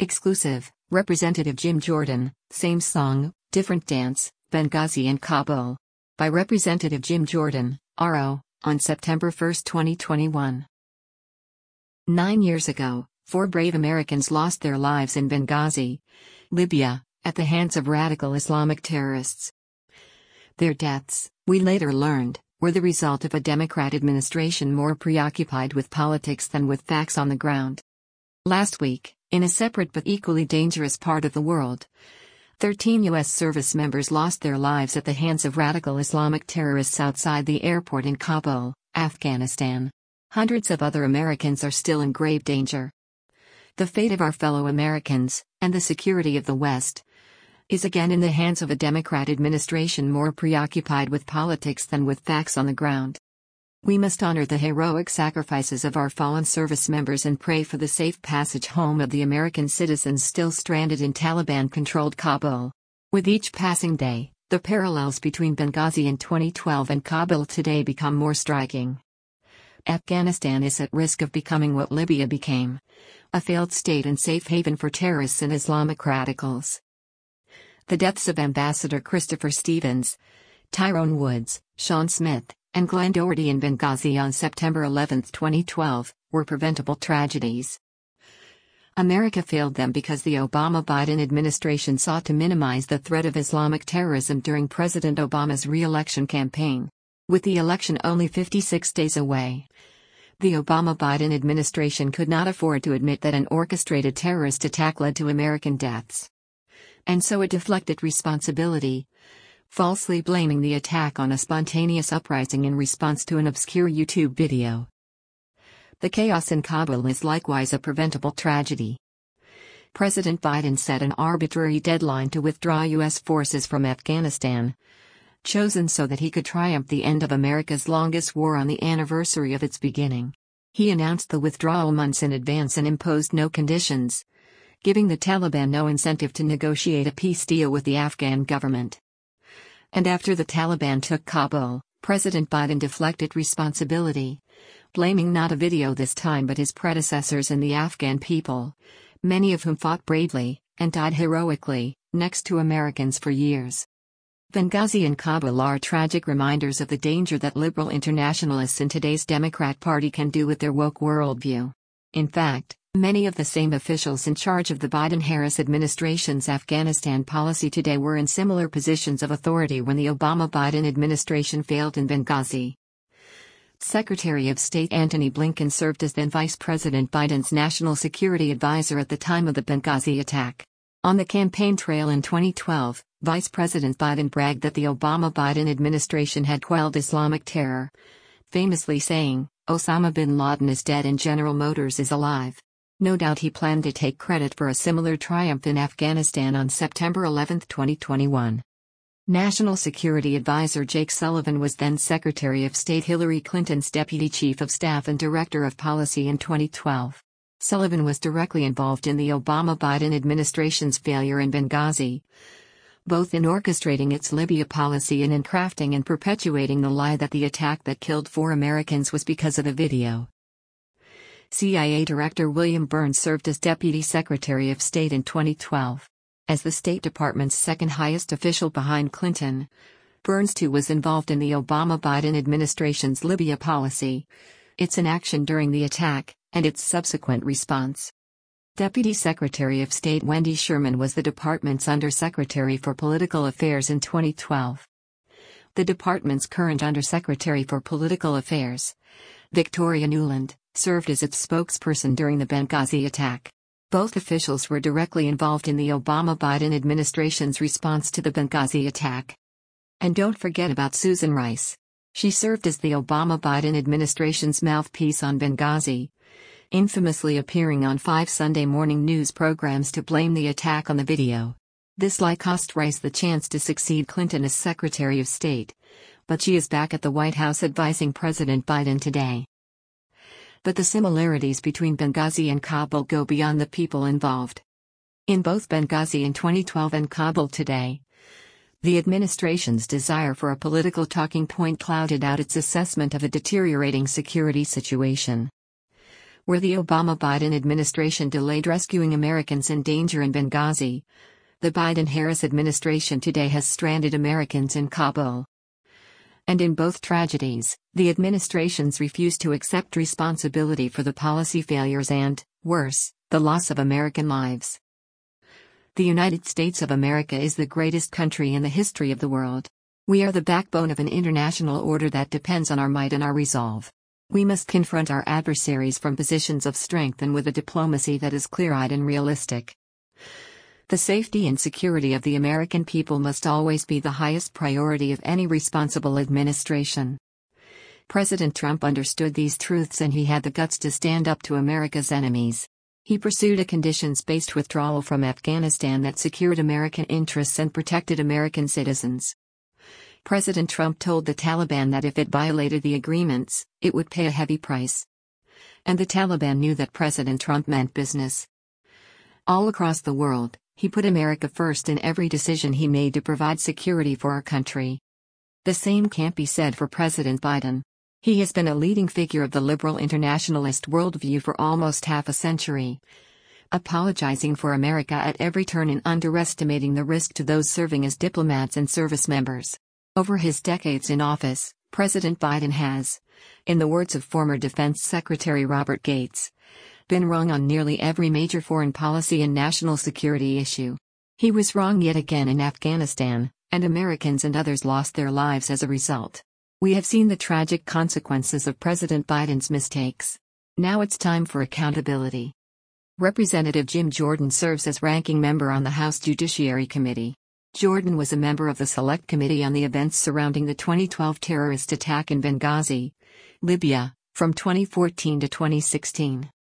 Exclusive, Representative Jim Jordan, same song, different dance, Benghazi and Kabul. By Representative Jim Jordan, RO, on September 1, 2021. 9 years ago, 4 brave Americans lost their lives in Benghazi, Libya, at the hands of radical Islamic terrorists. Their deaths, we later learned, were the result of a Democrat administration more preoccupied with politics than with facts on the ground. Last week, in a separate but equally dangerous part of the world, 13 U.S. service members lost their lives at the hands of radical Islamic terrorists outside the airport in Kabul, Afghanistan. Hundreds of other Americans are still in grave danger. The fate of our fellow Americans, and the security of the West, is again in the hands of a Democrat administration more preoccupied with politics than with facts on the ground. We must honor the heroic sacrifices of our fallen service members and pray for the safe passage home of the American citizens still stranded in Taliban-controlled Kabul. With each passing day, the parallels between Benghazi in 2012 and Kabul today become more striking. Afghanistan is at risk of becoming what Libya became: a failed state and safe haven for terrorists and Islamic radicals. The deaths of Ambassador Christopher Stevens, Tyrone Woods, Sean Smith, and Glenn Doherty in Benghazi on September 11, 2012, were preventable tragedies. America failed them because the Obama-Biden administration sought to minimize the threat of Islamic terrorism during President Obama's re-election campaign. With the election only 56 days away, the Obama-Biden administration could not afford to admit that an orchestrated terrorist attack led to American deaths. And so it deflected responsibility, falsely blaming the attack on a spontaneous uprising in response to an obscure YouTube video. The chaos in Kabul is likewise a preventable tragedy. President Biden set an arbitrary deadline to withdraw U.S. forces from Afghanistan, chosen so that he could triumph the end of America's longest war on the anniversary of its beginning. He announced the withdrawal months in advance and imposed no conditions, giving the Taliban no incentive to negotiate a peace deal with the Afghan government. And after the Taliban took Kabul, President Biden deflected responsibility, blaming not a video this time but his predecessors and the Afghan people, many of whom fought bravely, and died heroically, next to Americans for years. Benghazi and Kabul are tragic reminders of the danger that liberal internationalists in today's Democrat Party can do with their woke worldview. In fact, many of the same officials in charge of the Biden-Harris administration's Afghanistan policy today were in similar positions of authority when the Obama-Biden administration failed in Benghazi. Secretary of State Antony Blinken served as then Vice President Biden's national security advisor at the time of the Benghazi attack. On the campaign trail in 2012, Vice President Biden bragged that the Obama-Biden administration had quelled Islamic terror, famously saying, "Osama bin Laden is dead and General Motors is alive." No doubt he planned to take credit for a similar triumph in Afghanistan on September 11, 2021. National Security Advisor Jake Sullivan was then Secretary of State Hillary Clinton's Deputy Chief of Staff and Director of Policy in 2012. Sullivan was directly involved in the Obama-Biden administration's failure in Benghazi, both in orchestrating its Libya policy and in crafting and perpetuating the lie that the attack that killed 4 Americans was because of the video. CIA Director William Burns served as Deputy Secretary of State in 2012. As the State Department's second-highest official behind Clinton, Burns too was involved in the Obama-Biden administration's Libya policy, its inaction during the attack, and its subsequent response. Deputy Secretary of State Wendy Sherman was the department's Undersecretary for Political Affairs in 2012. The department's current Undersecretary for Political Affairs, Victoria Nuland, served as its spokesperson during the Benghazi attack. Both officials were directly involved in the Obama-Biden administration's response to the Benghazi attack. And don't forget about Susan Rice. She served as the Obama-Biden administration's mouthpiece on Benghazi, infamously appearing on 5 Sunday morning news programs to blame the attack on the video. This lie cost Rice the chance to succeed Clinton as Secretary of State, but she is back at the White House advising President Biden today. But the similarities between Benghazi and Kabul go beyond the people involved. In both Benghazi in 2012 and Kabul today, the administration's desire for a political talking point clouded out its assessment of a deteriorating security situation. Where the Obama-Biden administration delayed rescuing Americans in danger in Benghazi, the Biden-Harris administration today has stranded Americans in Kabul. And in both tragedies, the administrations refuse to accept responsibility for the policy failures and, worse, the loss of American lives. The United States of America is the greatest country in the history of the world. We are the backbone of an international order that depends on our might and our resolve. We must confront our adversaries from positions of strength and with a diplomacy that is clear-eyed and realistic. The safety and security of the American people must always be the highest priority of any responsible administration. President Trump understood these truths and he had the guts to stand up to America's enemies. He pursued a conditions-based withdrawal from Afghanistan that secured American interests and protected American citizens. President Trump told the Taliban that if it violated the agreements, it would pay a heavy price. And the Taliban knew that President Trump meant business. All across the world, he put America first in every decision he made to provide security for our country. The same can't be said for President Biden. He has been a leading figure of the liberal internationalist worldview for almost half a century, apologizing for America at every turn and underestimating the risk to those serving as diplomats and service members. Over his decades in office, President Biden has, in the words of former Defense Secretary Robert Gates, been wrong on nearly every major foreign policy and national security issue. He was wrong yet again in Afghanistan, and Americans and others lost their lives as a result. We have seen the tragic consequences of President Biden's mistakes. Now it's time for accountability. Representative Jim Jordan serves as ranking member on the House Judiciary Committee. Jordan was a member of the Select Committee on the events surrounding the 2012 terrorist attack in Benghazi, Libya, from 2014 to 2016.